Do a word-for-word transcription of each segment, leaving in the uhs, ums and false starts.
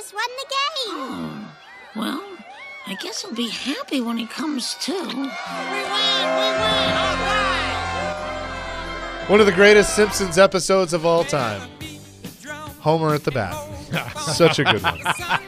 just won the game. Oh, well, I guess he'll be happy when he comes to. We win! We win! All right! One of the greatest Simpsons episodes of all time. Homer at the bat. Such a good one.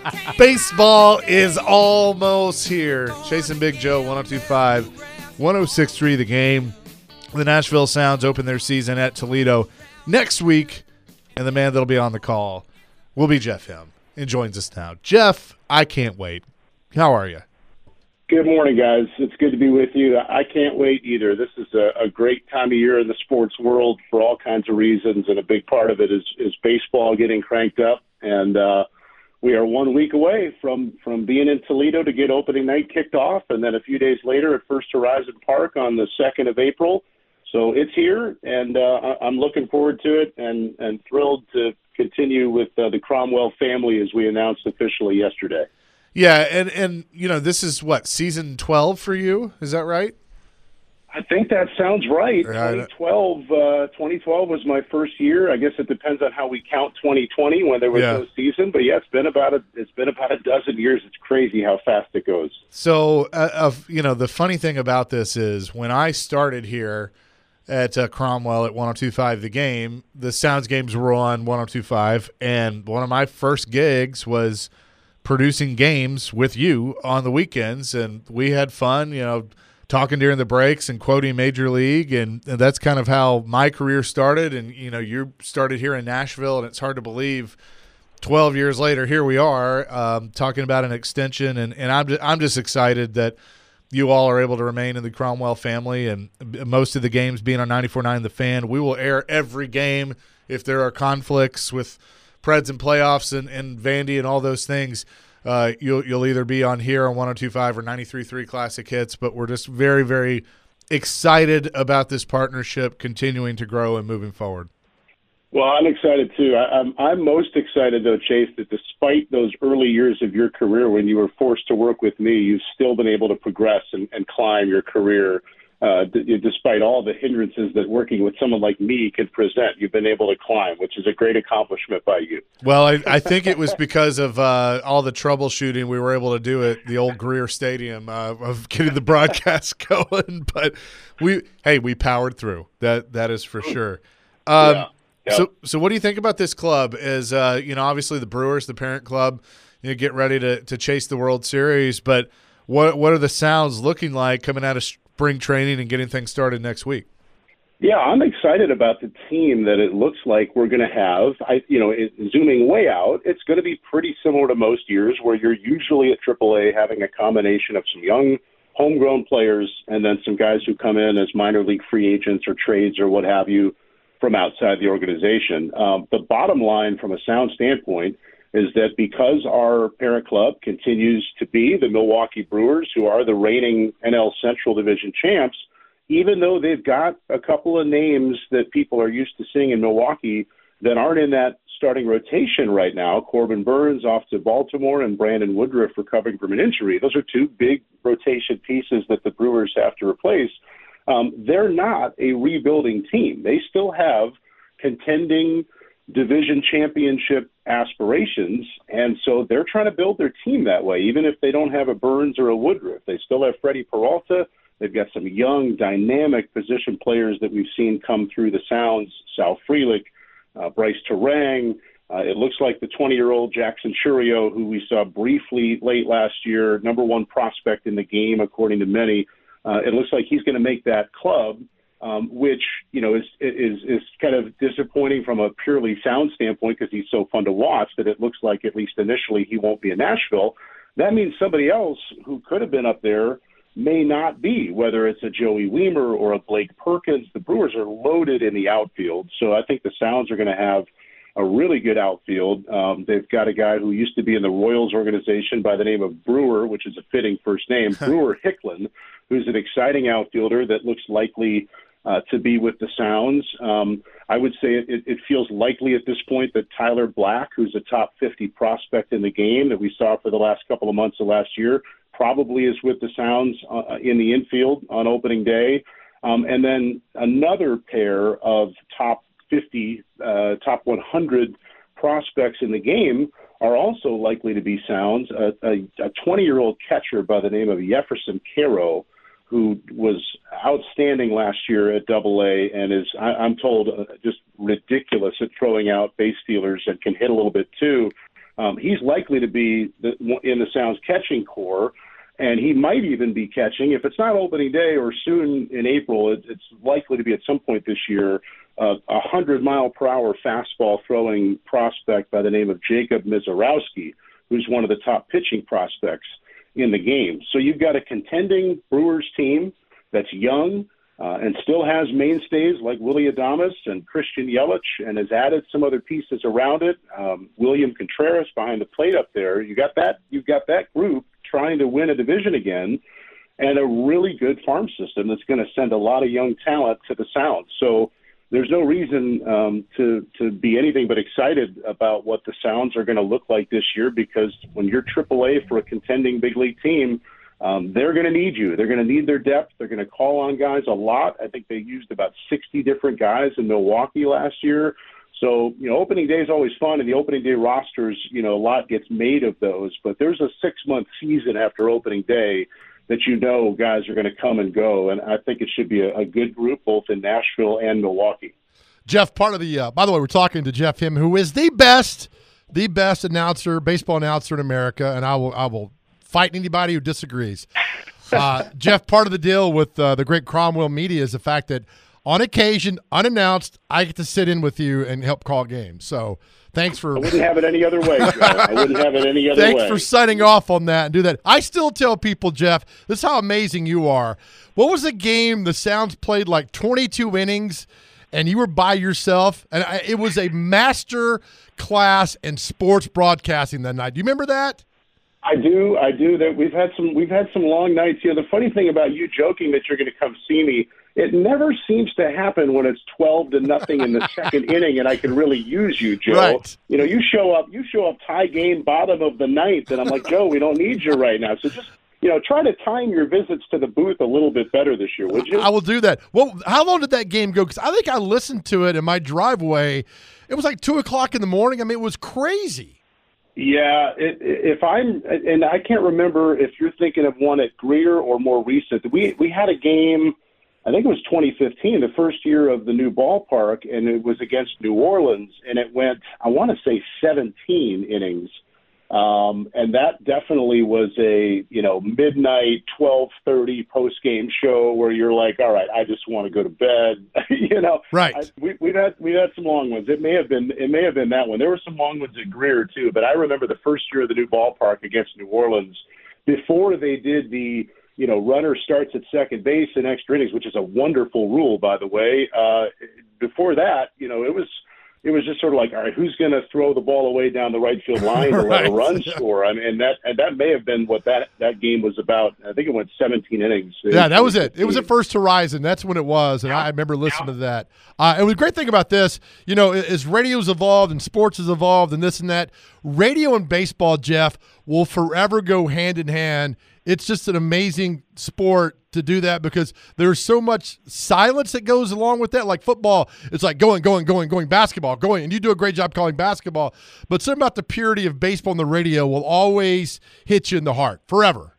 Baseball is almost here. Chasing Big Joe, one oh two point five, one oh six point three The Game. The Nashville Sounds open their season at Toledo next week, and the man that'll be on the call will be Jeff Him. And joins us now. Jeff, I can't wait. How are you? Good morning, guys. It's good to be with you. I can't wait either. This is a, a great time of year in the sports world for all kinds of reasons, and a big part of it is, is baseball getting cranked up. And uh, we are one week away from, from being in Toledo to get opening night kicked off, and then a few days later at First Horizon Park on the second of April. So it's here, and uh, I'm looking forward to it and, and thrilled to continue with uh, the Cromwell family as we announced officially yesterday. Yeah, and, and you know, this is what, season twelve for you? Is that right? I think that sounds right. right. twenty twelve, uh, twenty twelve was my first year. I guess it depends on how we count twenty twenty when there was yeah. no season. But yeah, it's been about a it's been about a dozen years. It's crazy how fast it goes. So, uh, uh, you know, the funny thing about this is when I started here at uh, Cromwell at one oh two point five The Game, the Sounds games were on one oh two point five, and one of my first gigs was producing games with you on the weekends, and we had fun, you know, talking during the breaks and quoting Major League, and, and that's kind of how my career started. And, you know, you started here in Nashville, and it's hard to believe twelve years later, here we are um, talking about an extension, and, and I'm, just, I'm just excited that you all are able to remain in the Cromwell family, and most of the games being on ninety-four point nine The Fan. We will air every game if there are conflicts with Preds and playoffs and, and Vandy and all those things. Uh, you'll you'll either be on here on one oh two point five or ninety-three point three Classic Hits, but we're just very, very excited about this partnership continuing to grow and moving forward. Well, I'm excited too. I, I'm I'm most excited though, Chase, that despite those early years of your career when you were forced to work with me, you've still been able to progress and, and climb your career. Uh, d- despite all the hindrances that working with someone like me could present, you've been able to climb, which is a great accomplishment by you. Well, I, I think it was because of uh, all the troubleshooting we were able to do at the old Greer Stadium uh, of getting the broadcast going. But we, hey, we powered through. That that is for sure. Um, yeah. Yep. So, so what do you think about this club? As uh, you know, obviously the Brewers, the parent club, you know, get ready to to chase the World Series. But what what are the Sounds looking like coming out of spring training and getting things started next week? Yeah, I'm excited about the team that it looks like we're going to have. I, you know, it, zooming way out, it's going to be pretty similar to most years where you're usually at triple A having a combination of some young homegrown players and then some guys who come in as minor league free agents or trades or what have you from outside the organization. Um, the bottom line from a Sound standpoint is that because our parent club continues to be the Milwaukee Brewers, who are the reigning N L Central Division champs, even though they've got a couple of names that people are used to seeing in Milwaukee that aren't in that starting rotation right now, Corbin Burns off to Baltimore and Brandon Woodruff recovering from an injury. Those are two big rotation pieces that the Brewers have to replace. Um, they're not a rebuilding team. They still have contending division championship aspirations, and so they're trying to build their team that way, even if they don't have a Burns or a Woodruff. They still have Freddie Peralta. They've got some young, dynamic position players that we've seen come through the Sounds, Sal Frelick, uh, Bryce Terang. Uh, it looks like the twenty-year-old Jackson Churio, who we saw briefly late last year, number one prospect in the game, according to many. Uh, it looks like he's going to make that club, um, which, you know, is, is is kind of disappointing from a purely Sound standpoint because he's so fun to watch that it looks like, at least initially, he won't be in Nashville. That means somebody else who could have been up there may not be, whether it's a Joey Weimer or a Blake Perkins. The Brewers are loaded in the outfield, so I think the Sounds are going to have a really good outfield. Um, they've got a guy who used to be in the Royals organization by the name of Brewer, which is a fitting first name, Brewer Hicklin, who's an exciting outfielder that looks likely uh, to be with the Sounds. Um, I would say it, it feels likely at this point that Tyler Black, who's a top fifty prospect in the game that we saw for the last couple of months of last year, probably is with the Sounds uh, in the infield on opening day. Um, and then another pair of top fifty, uh, top one hundred prospects in the game are also likely to be sounds. A twenty-year-old catcher by the name of Jefferson Caro, who was outstanding last year at Double A and is, I, I'm told, uh, just ridiculous at throwing out base stealers and can hit a little bit too. Um, he's likely to be the, in the Sounds catching core, and he might even be catching, if it's not opening day or soon in April, it, it's likely to be at some point this year, uh, a hundred-mile-per-hour fastball throwing prospect by the name of Jacob Mizorowski, who's one of the top pitching prospects in the game. So you've got a contending Brewers team that's young uh, and still has mainstays like Willy Adames and Christian Yelich, and has added some other pieces around it. Um, William Contreras behind the plate up there. You got that. You've got that group trying to win a division again, and a really good farm system that's going to send a lot of young talent to the Sound. So there's no reason um, to to be anything but excited about what the Sounds are going to look like this year, because when you're triple A for a contending big league team, um, they're going to need you. They're going to need their depth. They're going to call on guys a lot. I think they used about sixty different guys in Milwaukee last year. So, you know, opening day is always fun, and the opening day rosters, you know, a lot gets made of those. But there's a six-month season after opening day that you know guys are going to come and go. And I think it should be a, a good group both in Nashville and Milwaukee. Jeff, part of the uh, – by the way, we're talking to Jeff Him, who is the best, the best announcer, baseball announcer in America, and I will I will fight anybody who disagrees. Uh, Jeff, part of the deal with uh, the great Cromwell Media is the fact that on occasion, unannounced, I get to sit in with you and help call games. So thanks for – I wouldn't have it any other way, Joe. I wouldn't have it any other thanks way. Thanks for signing off on that and do that. I still tell people, Jeff, this is how amazing you are. What was the game the Sounds played like twenty-two innings and you were by yourself? And I, it was a master class in sports broadcasting that night. Do you remember that? I do. I do. That we've had some we've had some long nights. You know, the funny thing about you joking that you're going to come see me, it never seems to happen when it's twelve to nothing in the second inning, and I can really use you, Joe. Right. You know, you show up, you show up tie game, bottom of the ninth, and I'm like, Joe, we don't need you right now. So just, you know, try to time your visits to the booth a little bit better this year, would you? I will do that. Well, how long did that game go? Because I think I listened to it in my driveway. It was like two o'clock in the morning. I mean, it was crazy. Yeah, it, if I'm, and I can't remember if you're thinking of one at Greer or more recent. We we had a game, I think it was twenty fifteen, the first year of the new ballpark, and it was against New Orleans, and it went, I want to say seventeen innings. Um, and that definitely was a, you know, midnight, twelve thirty post-game show where you're like, all right, I just want to go to bed. you know, right. I, we, we've had, we've had some long ones. It may have been, it may have been that one. There were some long ones at Greer too, but I remember the first year of the new ballpark against New Orleans, before they did the, you know, runner starts at second base in extra innings, which is a wonderful rule, by the way. Uh, before that, you know, it was, It was just sort of like, all right, who's going to throw the ball away down the right field line to right. let a run score? I mean, and that and that may have been what that, that game was about. I think it went seventeen innings. Yeah, that was it. It was at First Horizon. That's when it was, and I remember listening to that. Uh, and the great thing about this, you know, as radio's evolved and sports has evolved and this and that, radio and baseball, Jeff, will forever go hand in hand. It's just an amazing sport to do that because there's so much silence that goes along with that. Like football, it's like going, going, going, going, basketball, going. And you do a great job calling basketball. But something about the purity of baseball on the radio will always hit you in the heart forever.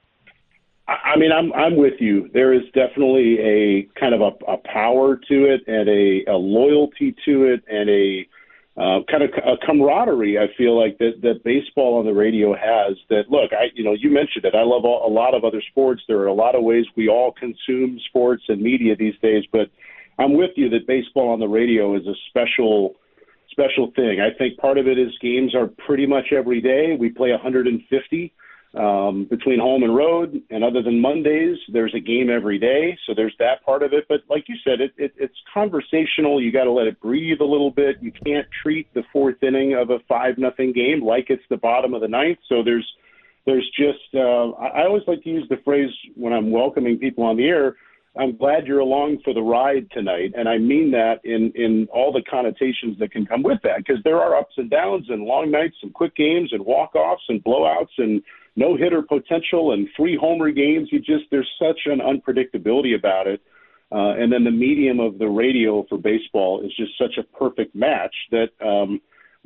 I mean, I'm I'm with you. There is definitely a kind of a, a power to it and a, a loyalty to it and a Uh, kind of a camaraderie, I feel like, that, that baseball on the radio has. That, look, I you know, you mentioned it. I love all, a lot of other sports. There are a lot of ways we all consume sports and media these days, but I'm with you that baseball on the radio is a special special thing. I think part of it is games are pretty much every day. We play one hundred fifty um, between home and road, and other than Mondays, there's a game every day. So there's that part of it. But like you said, it, it, it's conversational. You got to let it breathe a little bit. You can't treat the fourth inning of a five nothing game like it's the bottom of the ninth. So there's there's just uh, I always like to use the phrase when I'm welcoming people on the air, I'm glad you're along for the ride tonight. And I mean that in, in all the connotations that can come with that, because there are ups and downs and long nights and quick games and walk-offs and blowouts and no-hitter potential and three homer games. You just, there's such an unpredictability about it. Uh, and then the medium of the radio for baseball is just such a perfect match that, um,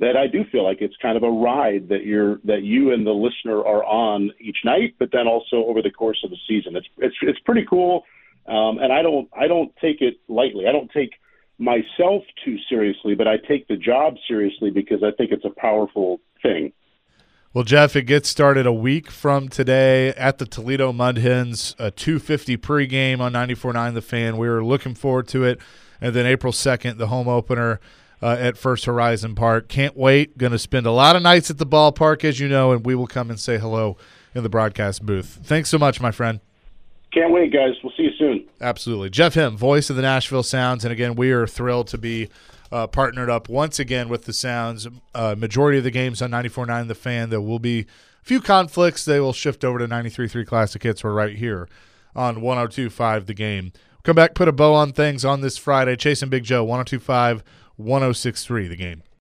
that I do feel like it's kind of a ride that you're that you and the listener are on each night, but then also over the course of the season. It's it's it's pretty cool, um, and I don't I don't take it lightly. I don't take myself too seriously, but I take the job seriously because I think it's a powerful thing. Well, Jeff, it gets started a week from today at the Toledo Mud Hens, a two fifty pregame on ninety-four point nine The Fan. We are looking forward to it. And then April second, the home opener uh, at First Horizon Park. Can't wait. Going to spend a lot of nights at the ballpark, as you know, and we will come and say hello in the broadcast booth. Thanks so much, my friend. Can't wait, guys. We'll see you soon. Absolutely. Jeff Him, voice of the Nashville Sounds. And, again, we are thrilled to be uh, partnered up once again with the Sounds. Uh, majority of the games on ninety-four point nine The Fan. There will be a few conflicts. They will shift over to ninety-three point three Classic Hits. We're right here on one oh two point five The Game. Come back, put a bow on things on this Friday. Chasing Big Joe, one oh two point five, one oh six point three The Game.